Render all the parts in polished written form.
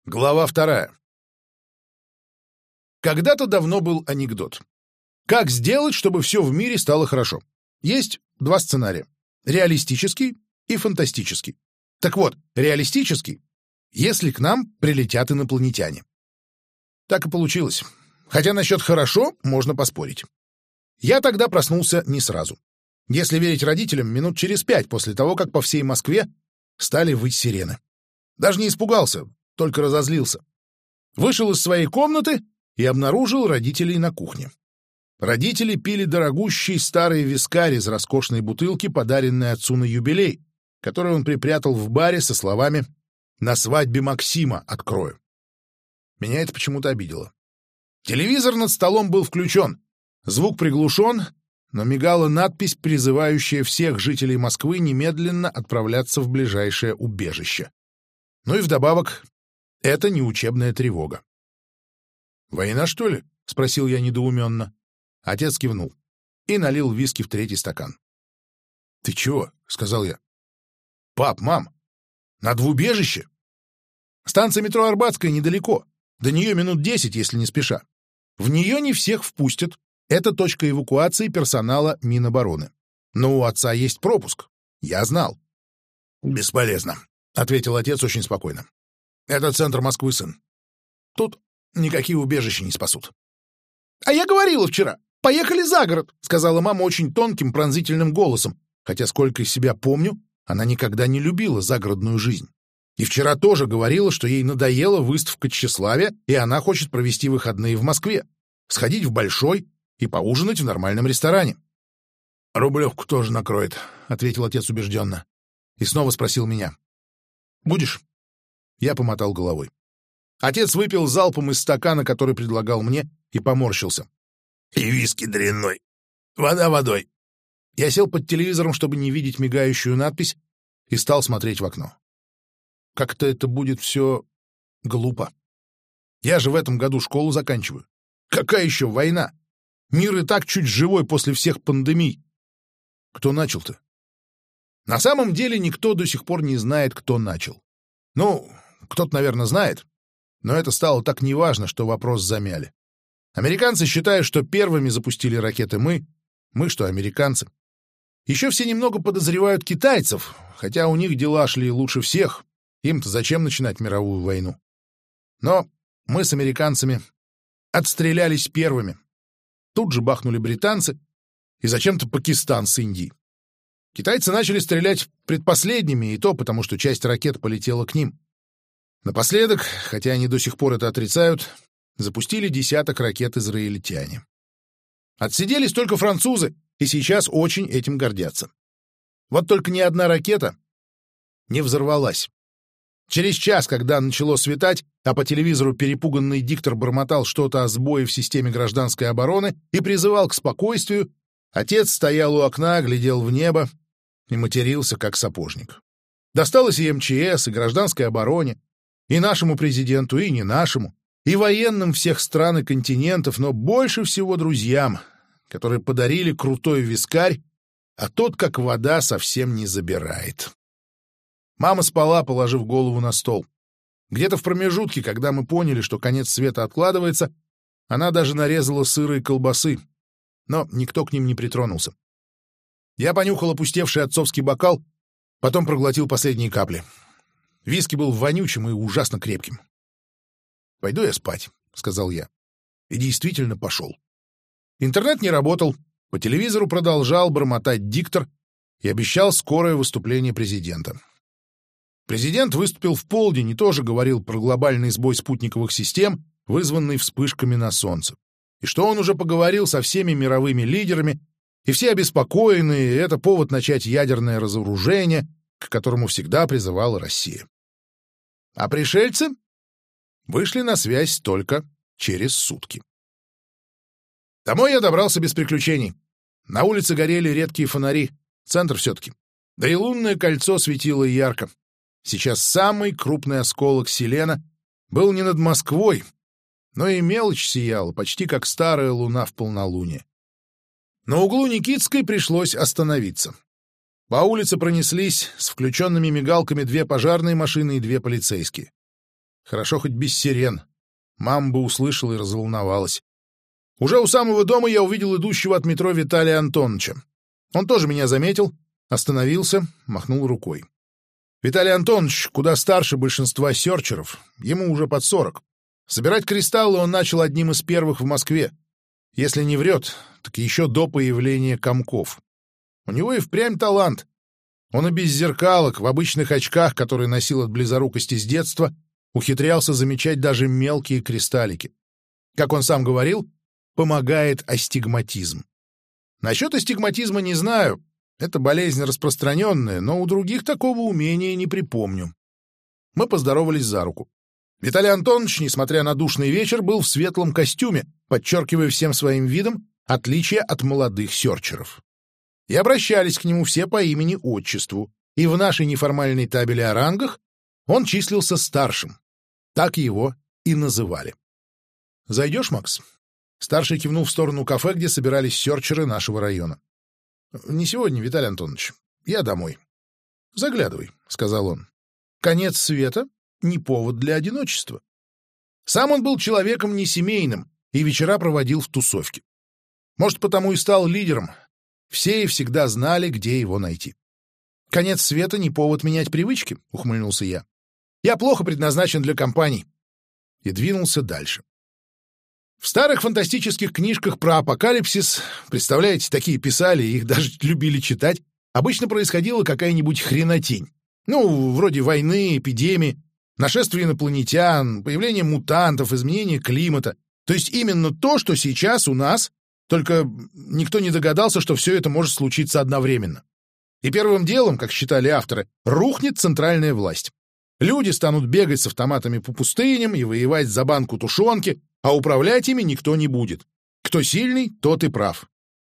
Глава 2. Когда-то давно был анекдот. Как сделать, чтобы все в мире стало хорошо? Есть два сценария. Реалистический и фантастический. Так вот, реалистический, если к нам прилетят инопланетяне. Так и получилось. Хотя насчет «хорошо» можно поспорить. Я тогда проснулся не сразу. Если верить родителям, минут через 5 после того, как по всей Москве стали выть сирены. Даже не испугался, только разозлился. Вышел из своей комнаты и обнаружил родителей на кухне. Родители пили дорогущий старый вискарь из роскошной бутылки, подаренной отцу на юбилей, который он припрятал в баре со словами «На свадьбе Максима открою». Меня это почему-то обидело. Телевизор над столом был включен, звук приглушен, но мигала надпись, призывающая всех жителей Москвы немедленно отправляться в ближайшее убежище. Ну и вдобавок, это не учебная тревога. «Война, что ли?» — спросил я недоуменно. Отец кивнул и налил виски в 3-й стакан. «Ты чего?» — сказал я. «Пап, мам, надо в убежище. Станция метро Арбатская недалеко. До нее минут 10, если не спеша. В нее не всех впустят. Это точка эвакуации персонала Минобороны. Но у отца есть пропуск. Я знал». «Бесполезно», — ответил отец очень спокойно. «Это центр Москвы, сын. Тут никакие убежища не спасут». «А я говорила вчера, поехали за город», — сказала мама очень тонким пронзительным голосом, хотя, сколько из себя помню, она никогда не любила загородную жизнь. И вчера тоже говорила, что ей надоела выставка тщеславия, и она хочет провести выходные в Москве, сходить в Большой и поужинать в нормальном ресторане. «Рублевку тоже накроет», — ответил отец убежденно. И снова спросил меня. «Будешь?» Я помотал головой. Отец выпил залпом из стакана, который предлагал мне, и поморщился. «И виски дрянной. Вода водой». Я сел под телевизором, чтобы не видеть мигающую надпись, и стал смотреть в окно. Как-то это будет все глупо. Я же в этом году школу заканчиваю. Какая еще война? Мир и так чуть живой после всех пандемий. Кто начал-то? На самом деле никто до сих пор не знает, кто начал. Ну, кто-то, наверное, знает, но это стало так неважно, что вопрос замяли. Американцы считают, что первыми запустили ракеты мы, что американцы. Еще все немного подозревают китайцев, хотя у них дела шли лучше всех. Им-то зачем начинать мировую войну? Но мы с американцами отстрелялись первыми. Тут же бахнули британцы и зачем-то Пакистан с Индией. Китайцы начали стрелять предпоследними, и то потому, что часть ракет полетела к ним. Напоследок, хотя они до сих пор это отрицают, запустили 10 ракет израильтяне. Отсиделись только французы, и сейчас очень этим гордятся. Вот только ни одна ракета не взорвалась. Через час, когда начало светать, а по телевизору перепуганный диктор бормотал что-то о сбое в системе гражданской обороны и призывал к спокойствию, отец стоял у окна, глядел в небо и матерился, как сапожник. Досталось и МЧС, и гражданской обороне, и нашему президенту, и не нашему, и военным всех стран и континентов, но больше всего друзьям, которые подарили крутой вискарь, а тот, как вода, совсем не забирает. Мама спала, положив голову на стол. Где-то в промежутке, когда мы поняли, что конец света откладывается, она даже нарезала сыра и колбасы, но никто к ним не притронулся. Я понюхал опустевший отцовский бокал, потом проглотил последние капли. Виски был вонючим и ужасно крепким. «Пойду я спать», — сказал я. И действительно пошел. Интернет не работал, по телевизору продолжал бормотать диктор и обещал скорое выступление президента. Президент выступил в полдень и тоже говорил про глобальный сбой спутниковых систем, вызванный вспышками на Солнце. И что он уже поговорил со всеми мировыми лидерами, и все обеспокоены, и это повод начать ядерное разоружение, к которому всегда призывала Россия. А пришельцы вышли на связь только через сутки. Домой я добрался без приключений. На улице горели редкие фонари, центр все-таки. Да и лунное кольцо светило ярко. Сейчас самый крупный осколок селена был не над Москвой, но и мелочь сияла, почти как старая луна в полнолуние. На углу Никитской пришлось остановиться. По улице пронеслись с включенными мигалками 2 пожарные машины и 2 полицейские. Хорошо хоть без сирен. Мама бы услышала и разволновалась. Уже у самого дома я увидел идущего от метро Виталия Антоновича. Он тоже меня заметил, остановился, махнул рукой. Виталий Антонович куда старше большинства серчеров, ему уже под 40. Собирать кристаллы он начал одним из первых в Москве. Если не врет, так еще до появления комков. У него и впрямь талант. Он и без зеркалок, в обычных очках, которые носил от близорукости с детства, ухитрялся замечать даже мелкие кристаллики. Как он сам говорил, помогает астигматизм. Насчет астигматизма не знаю. Это болезнь распространенная, но у других такого умения не припомню. Мы поздоровались за руку. Виталий Антонович, несмотря на душный вечер, был в светлом костюме, подчеркивая всем своим видом отличие от молодых серчеров. И обращались к нему все по имени-отчеству, и в нашей неформальной табели о рангах он числился старшим. Так его и называли. «Зайдешь, Макс?» Старший кивнул в сторону кафе, где собирались серчеры нашего района. «Не сегодня, Виталий Антонович. Я домой». «Заглядывай», — сказал он. «Конец света — не повод для одиночества». Сам он был человеком несемейным и вечера проводил в тусовке. Может, потому и стал лидером. Все и всегда знали, где его найти. «Конец света — не повод менять привычки», — ухмыльнулся я. «Я плохо предназначен для компаний». И двинулся дальше. В старых фантастических книжках про апокалипсис, представляете, такие писали, их даже любили читать, обычно происходила какая-нибудь хренотень. Ну, вроде войны, эпидемии, нашествия инопланетян, появление мутантов, изменение климата. То есть именно то, что сейчас у нас, только никто не догадался, что все это может случиться одновременно. И первым делом, как считали авторы, рухнет центральная власть. Люди станут бегать с автоматами по пустыням и воевать за банку тушенки, а управлять ими никто не будет. Кто сильный, тот и прав.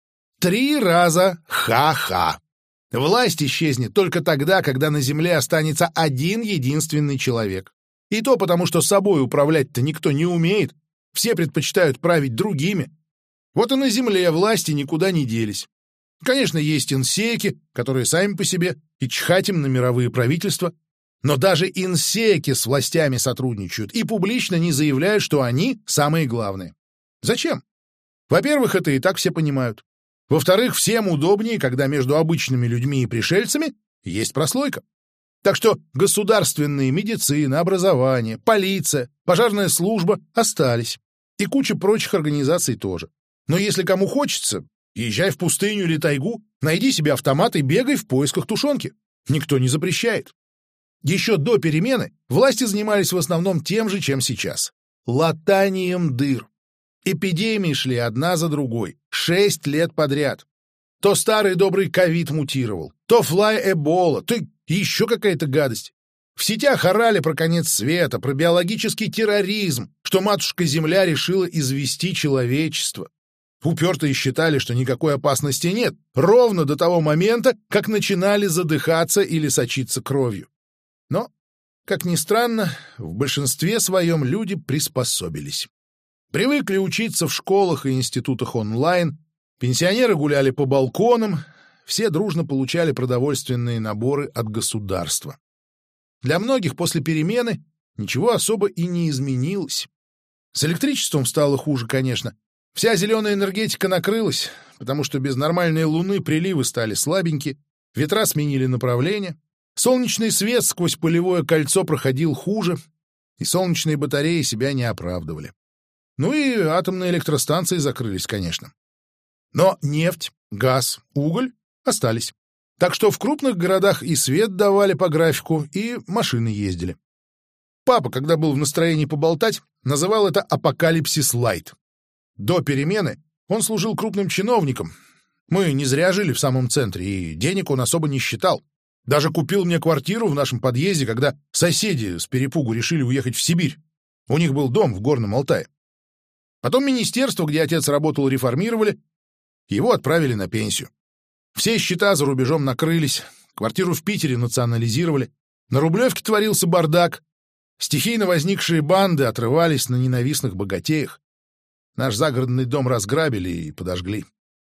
3 раза ха-ха. Власть исчезнет только тогда, когда на земле останется один единственный человек. И то потому, что собой управлять-то никто не умеет, все предпочитают править другими. Вот и на земле власти никуда не делись. Конечно, есть инсеки, которые сами по себе, и чхать им на мировые правительства. Но даже инсеки с властями сотрудничают и публично не заявляют, что они самые главные. Зачем? Во-первых, это и так все понимают. Во-вторых, всем удобнее, когда между обычными людьми и пришельцами есть прослойка. Так что государственные медицина, образование, полиция, пожарная служба остались. И куча прочих организаций тоже. Но если кому хочется, езжай в пустыню или тайгу, найди себе автомат и бегай в поисках тушенки. Никто не запрещает. Еще до перемены власти занимались в основном тем же, чем сейчас — латанием дыр. Эпидемии шли одна за другой, 6 лет подряд. То старый добрый ковид мутировал, то флай-эбола, то еще какая-то гадость. В сетях орали про конец света, про биологический терроризм, что матушка-Земля решила извести человечество. Упертые считали, что никакой опасности нет, ровно до того момента, как начинали задыхаться или сочиться кровью. Но, как ни странно, в большинстве своем люди приспособились. Привыкли учиться в школах и институтах онлайн, пенсионеры гуляли по балконам, все дружно получали продовольственные наборы от государства. Для многих после перемены ничего особо и не изменилось. С электричеством стало хуже, конечно. Вся зеленая энергетика накрылась, потому что без нормальной луны приливы стали слабенькие, ветра сменили направление. Солнечный свет сквозь полевое кольцо проходил хуже, и солнечные батареи себя не оправдывали. Ну и атомные электростанции закрылись, конечно. Но нефть, газ, уголь остались. Так что в крупных городах и свет давали по графику, и машины ездили. Папа, когда был в настроении поболтать, называл это «апокалипсис лайт». До перемены он служил крупным чиновником. Мы не зря жили в самом центре, и денег он особо не считал. Даже купил мне квартиру в нашем подъезде, когда соседи с перепугу решили уехать в Сибирь. У них был дом в Горном Алтае. Потом министерство, где отец работал, реформировали, его отправили на пенсию. Все счета за рубежом накрылись, квартиру в Питере национализировали, на Рублевке творился бардак, стихийно возникшие банды отрывались на ненавистных богатеях. Наш загородный дом разграбили и подожгли.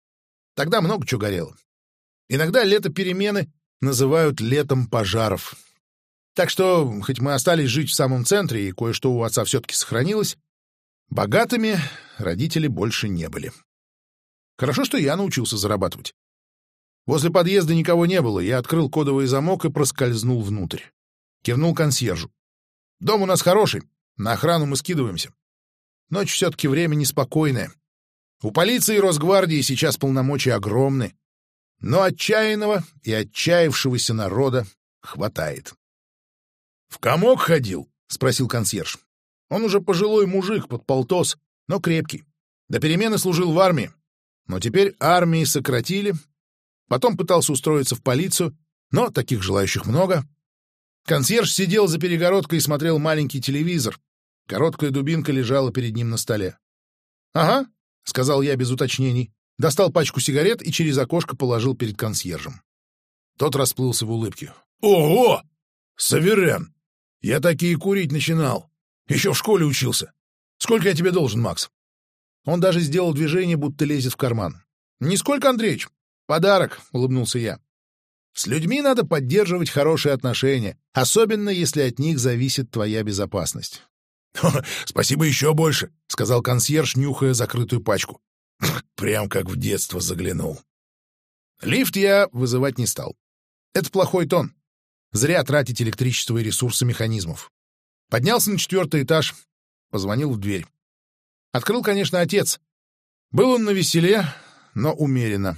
Тогда много чего горело. Иногда лето перемены называют летом пожаров. Так что, хоть мы остались жить в самом центре, и кое-что у отца все-таки сохранилось, богатыми родители больше не были. Хорошо, что я научился зарабатывать. Возле подъезда никого не было, я открыл кодовый замок и проскользнул внутрь. Кивнул консьержу. Дом у нас хороший, на охрану мы скидываемся. Ночь все-таки время неспокойное. У полиции и Росгвардии сейчас полномочия огромны, но отчаянного и отчаявшегося народа хватает. — В комок ходил? — спросил консьерж. Он уже пожилой мужик, подполтос, но крепкий. До перемены служил в армии, но теперь армии сократили. Потом пытался устроиться в полицию, но таких желающих много. Консьерж сидел за перегородкой и смотрел маленький телевизор. Короткая дубинка лежала перед ним на столе. — Ага, — сказал я без уточнений, достал пачку сигарет и через окошко положил перед консьержем. Тот расплылся в улыбке. — Ого! Саверен! Я такие курить начинал. Еще в школе учился. Сколько я тебе должен, Макс? Он даже сделал движение, будто лезет в карман. — Нисколько, Андреич. Подарок, — улыбнулся я. С людьми надо поддерживать хорошие отношения, особенно если от них зависит твоя безопасность. — Спасибо еще больше, — сказал консьерж, нюхая закрытую пачку. Прям как в детство заглянул. Лифт я вызывать не стал. Это плохой тон. Зря тратить электричество и ресурсы механизмов. Поднялся на 4-й этаж, позвонил в дверь. Открыл, конечно, отец. Был он навеселе, но умеренно.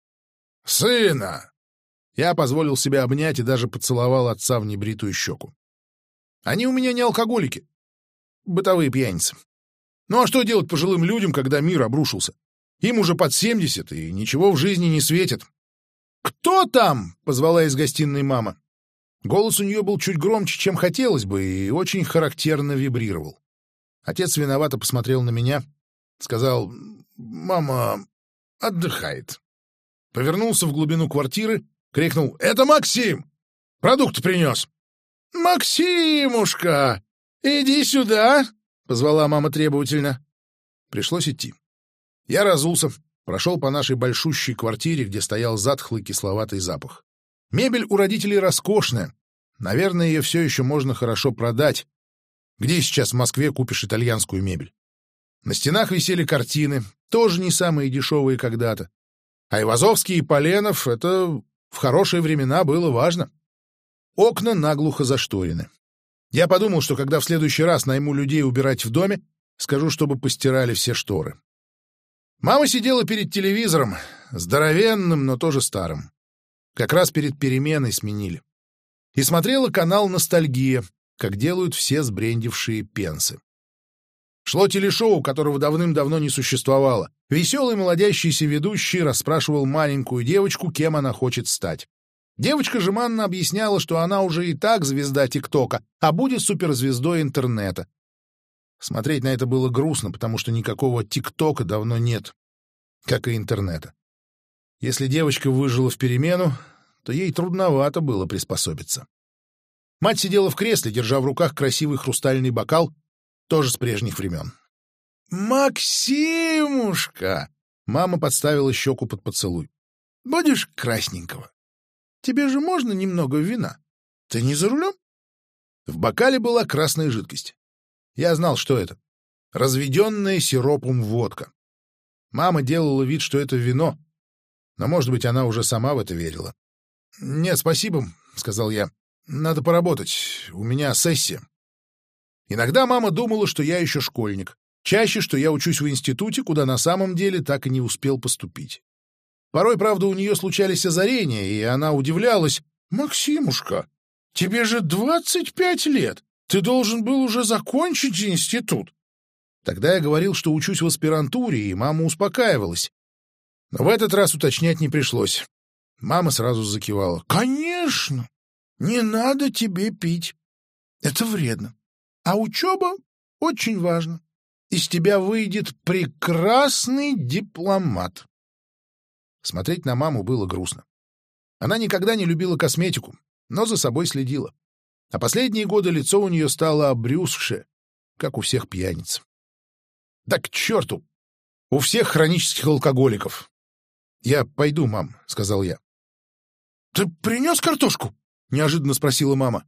«Сына!» Я позволил себя обнять и даже поцеловал отца в небритую щеку. Они у меня не алкоголики, бытовые пьяницы. Ну а что делать пожилым людям, когда мир обрушился? Им уже под 70, и ничего в жизни не светит. «Кто там?» — позвала из гостиной мама. Голос у нее был чуть громче, чем хотелось бы, и очень характерно вибрировал. Отец виновато посмотрел на меня, сказал: «Мама отдыхает». Повернулся в глубину квартиры, крикнул: «Это Максим! Продукты принес!» «Максимушка, иди сюда!» — позвала мама требовательно. Пришлось идти. Я разулся, прошел по нашей большущей квартире, где стоял затхлый кисловатый запах. Мебель у родителей роскошная. Наверное, ее все еще можно хорошо продать. Где сейчас в Москве купишь итальянскую мебель? На стенах висели картины, тоже не самые дешевые когда-то. Айвазовский и Поленов — это в хорошие времена было важно. Окна наглухо зашторены. Я подумал, что когда в следующий раз найму людей убирать в доме, скажу, чтобы постирали все шторы. Мама сидела перед телевизором, здоровенным, но тоже старым. Как раз перед переменой сменили. И смотрела канал «Ностальгия», как делают все сбрендившие пенсы. Шло телешоу, которого давным-давно не существовало. Веселый молодящийся ведущий расспрашивал маленькую девочку, кем она хочет стать. Девочка жеманно объясняла, что она уже и так звезда ТикТока, а будет суперзвездой интернета. Смотреть на это было грустно, потому что никакого ТикТока давно нет, как и интернета. Если девочка выжила в перемену, то ей трудновато было приспособиться. Мать сидела в кресле, держа в руках красивый хрустальный бокал, тоже с прежних времен. «Максимушка!» — мама подставила щеку под поцелуй. «Будешь красненького? Тебе же можно немного вина? Ты не за рулем?» В бокале была красная жидкость. Я знал, что это. Разведенная сиропом водка. Мама делала вид, что это вино, но, может быть, она уже сама в это верила. «Нет, спасибо», — сказал я. «Надо поработать. У меня сессия». Иногда мама думала, что я еще школьник. Чаще, что я учусь в институте, куда на самом деле так и не успел поступить. Порой, правда, у нее случались озарения, и она удивлялась. «Максимушка, тебе же 25 лет. Ты должен был уже закончить институт». Тогда я говорил, что учусь в аспирантуре, и мама успокаивалась. Но в этот раз уточнять не пришлось. Мама сразу закивала. «Конечно! Не надо тебе пить. Это вредно. А учеба очень важна. Из тебя выйдет прекрасный дипломат». Смотреть на маму было грустно. Она никогда не любила косметику, но за собой следила. А последние годы лицо у нее стало обрюзгшее, как у всех пьяниц. Да к черту! У всех хронических алкоголиков. «Я пойду, мам», — сказал я. «Ты принес картошку?» — неожиданно спросила мама.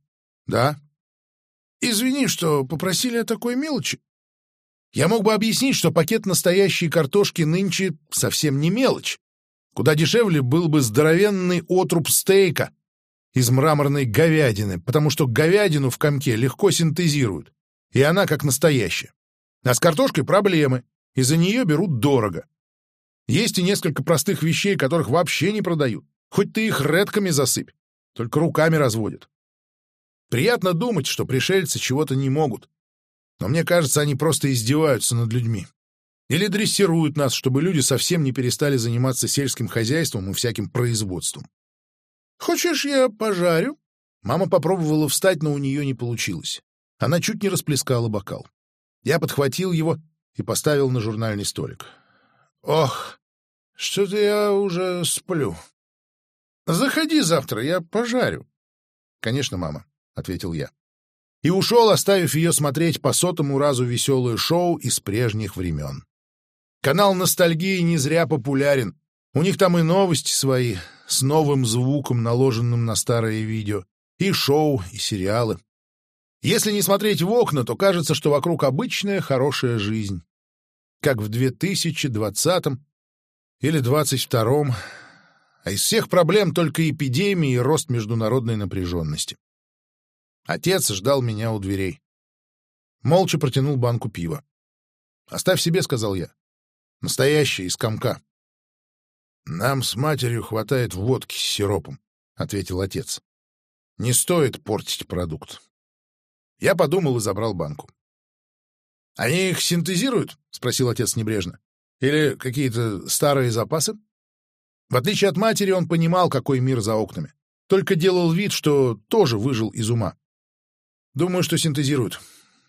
Да. Извини, что попросили о такой мелочи. Я мог бы объяснить, что пакет настоящей картошки нынче совсем не мелочь. Куда дешевле был бы здоровенный отруб стейка из мраморной говядины, потому что говядину в комке легко синтезируют, и она как настоящая. А с картошкой проблемы, и за нее берут дорого. Есть и несколько простых вещей, которых вообще не продают. Хоть ты их редками засыпь, только руками разводят. Приятно думать, что пришельцы чего-то не могут. Но мне кажется, они просто издеваются над людьми. Или дрессируют нас, чтобы люди совсем не перестали заниматься сельским хозяйством и всяким производством. «Хочешь, я пожарю?» Мама попробовала встать, но у нее не получилось. Она чуть не расплескала бокал. Я подхватил его и поставил на журнальный столик. «Ох, что-то я уже сплю. Заходи завтра, я пожарю». «Конечно, мама», — ответил я. И ушел, оставив ее смотреть по сотому разу веселое шоу из прежних времен. Канал «Ностальгии» не зря популярен. У них там и новости свои, с новым звуком, наложенным на старые видео, и шоу, и сериалы. Если не смотреть в окна, то кажется, что вокруг обычная хорошая жизнь. Как в 2020 или 2022, а из всех проблем только эпидемии и рост международной напряженности. Отец ждал меня у дверей. Молча протянул банку пива. «Оставь себе», — сказал я. «Настоящее, из комка». «Нам с матерью хватает водки с сиропом», — ответил отец. «Не стоит портить продукт». Я подумал и забрал банку. «Они их синтезируют?» — спросил отец небрежно. «Или какие-то старые запасы?» В отличие от матери, он понимал, какой мир за окнами. Только делал вид, что тоже выжил из ума. «Думаю, что синтезируют».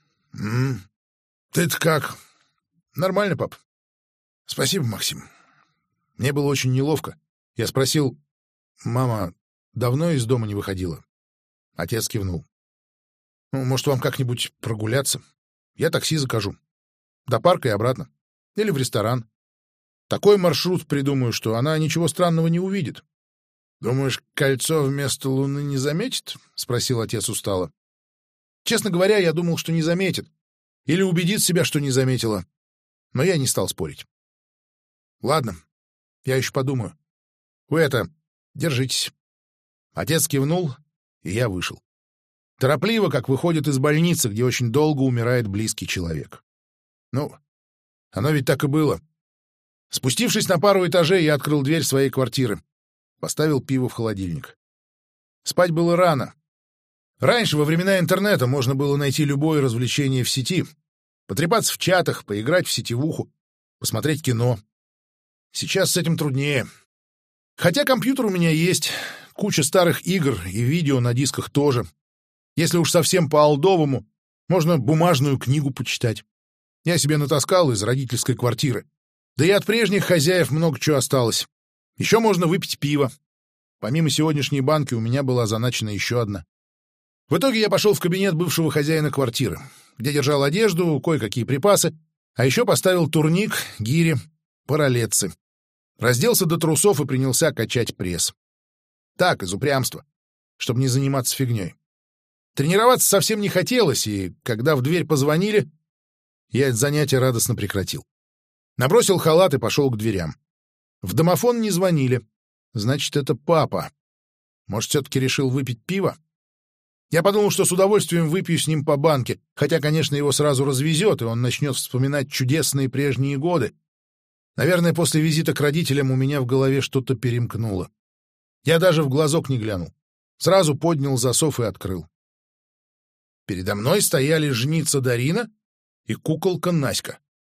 «Ты-то как?» «Нормально, пап». «Спасибо, Максим». Мне было очень неловко. Я спросил: «Мама давно из дома не выходила?» Отец кивнул. «Ну, может, вам как-нибудь прогуляться? Я такси закажу. До парка и обратно. Или в ресторан. Такой маршрут придумаю, что она ничего странного не увидит». «Думаешь, кольцо вместо луны не заметит?» — спросил отец устало. Честно говоря, я думал, что не заметит. Или убедит себя, что не заметила. Но я не стал спорить. «Ладно, я еще подумаю. Вы держитесь». Отец кивнул, и я вышел. Торопливо, как выходит из больницы, где очень долго умирает близкий человек. Ну, оно ведь так и было. Спустившись на пару этажей, я открыл дверь своей квартиры. Поставил пиво в холодильник. Спать было рано. Раньше, во времена интернета, можно было найти любое развлечение в сети. Потрепаться в чатах, поиграть в сетевуху, посмотреть кино. Сейчас с этим труднее. Хотя компьютер у меня есть, куча старых игр и видео на дисках тоже. Если уж совсем по-олдовому, можно бумажную книгу почитать. Я себе натаскал из родительской квартиры. Да и от прежних хозяев много чего осталось. Еще можно выпить пиво. Помимо сегодняшней банки у меня была заначена еще одна. В итоге я пошел в кабинет бывшего хозяина квартиры, где держал одежду, кое-какие припасы, а еще поставил турник, гири, паралетцы. Разделся до трусов и принялся качать пресс. Так, из упрямства, чтобы не заниматься фигней. Тренироваться совсем не хотелось, и когда в дверь позвонили, я это занятие радостно прекратил. Набросил халат и пошел к дверям. В домофон не звонили. Значит, это папа. Может, все-таки решил выпить пиво? Я подумал, что с удовольствием выпью с ним по банке, хотя, конечно, его сразу развезет, и он начнет вспоминать чудесные прежние годы. Наверное, после визита к родителям у меня в голове что-то перемкнуло. Я даже в глазок не глянул. Сразу поднял засов и открыл. Передо мной стояли жница Дарина и куколка Наська.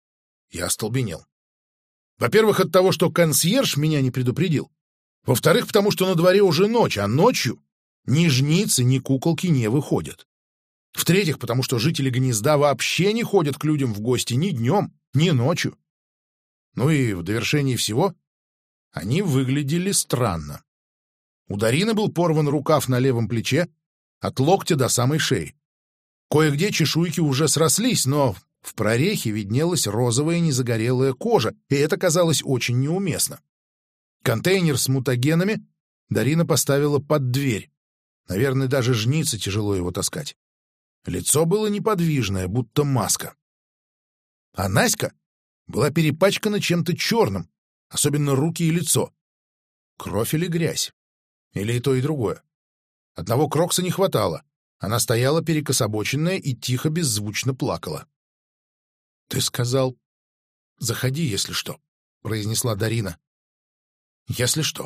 Я остолбенел. Во-первых, от того, что консьерж меня не предупредил. Во-вторых, потому что на дворе уже ночь, а ночью ни жницы, ни куколки не выходят. В-третьих, потому что жители гнезда вообще не ходят к людям в гости ни днем, ни ночью. Ну и в довершении всего они выглядели странно. У Дарины был порван рукав на левом плече от локтя до самой шеи. Кое-где чешуйки уже срослись, но в прорехе виднелась розовая незагорелая кожа, и это казалось очень неуместно. Контейнер с мутагенами Дарина поставила под дверь. Наверное, даже жнице тяжело его таскать. Лицо было неподвижное, будто маска. А Наська была перепачкана чем-то черным, особенно руки и лицо. Кровь или грязь? Или и то, и другое? Одного крокса не хватало. Она стояла перекособоченная и тихо, беззвучно плакала. — Ты сказал, заходи, если что, — произнесла Дарина. — Если что.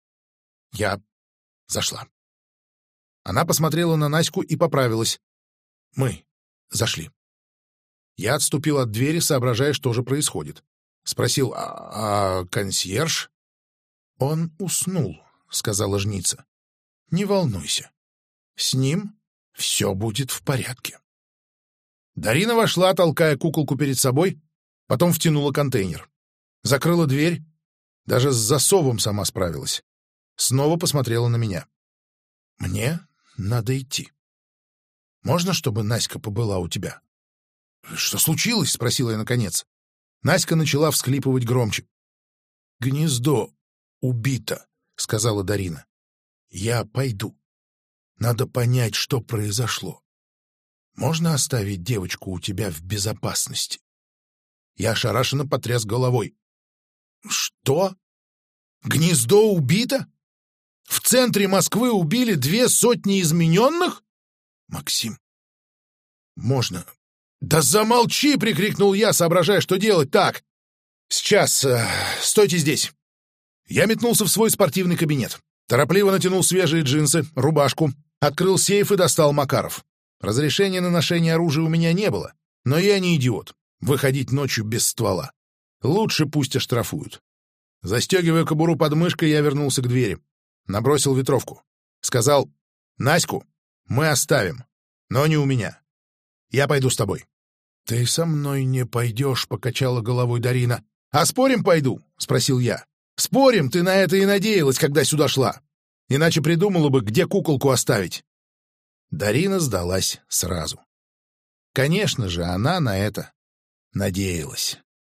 Я зашла. Она посмотрела на Наську и поправилась. Мы зашли. Я отступил от двери, соображая, что же происходит. Спросил, а консьерж? — Он уснул, — сказала жница. — Не волнуйся. С ним все будет в порядке. Дарина вошла, толкая куколку перед собой, потом втянула контейнер. Закрыла дверь, даже с засовом сама справилась. Снова посмотрела на меня. — Мне надо идти. Можно, чтобы Наська побыла у тебя? — Что случилось? — спросила я наконец. Наська начала всхлипывать громче. — Гнездо убито, — сказала Дарина. — Я пойду. Надо понять, что произошло. Можно оставить девочку у тебя в безопасности? Я ошарашенно потряс головой. — Что? Гнездо убито? В центре Москвы убили 200 измененных? Максим, можно... «Да замолчи!» — прикрикнул я, соображая, что делать. «Так, сейчас, стойте здесь». Я метнулся в свой спортивный кабинет. Торопливо натянул свежие джинсы, рубашку, открыл сейф и достал Макаров. Разрешения на ношение оружия у меня не было, но я не идиот. Выходить ночью без ствола. Лучше пусть оштрафуют. Застегивая кобуру под мышкой, я вернулся к двери. Набросил ветровку. Сказал, «Наську мы оставим, но не у меня. Я пойду с тобой». «Ты со мной не пойдешь», — покачала головой Дарина. «А спорим, пойду?» — спросил я. «Спорим, ты на это и надеялась, когда сюда шла. Иначе придумала бы, где куколку оставить». Дарина сдалась сразу. Конечно же, она на это надеялась.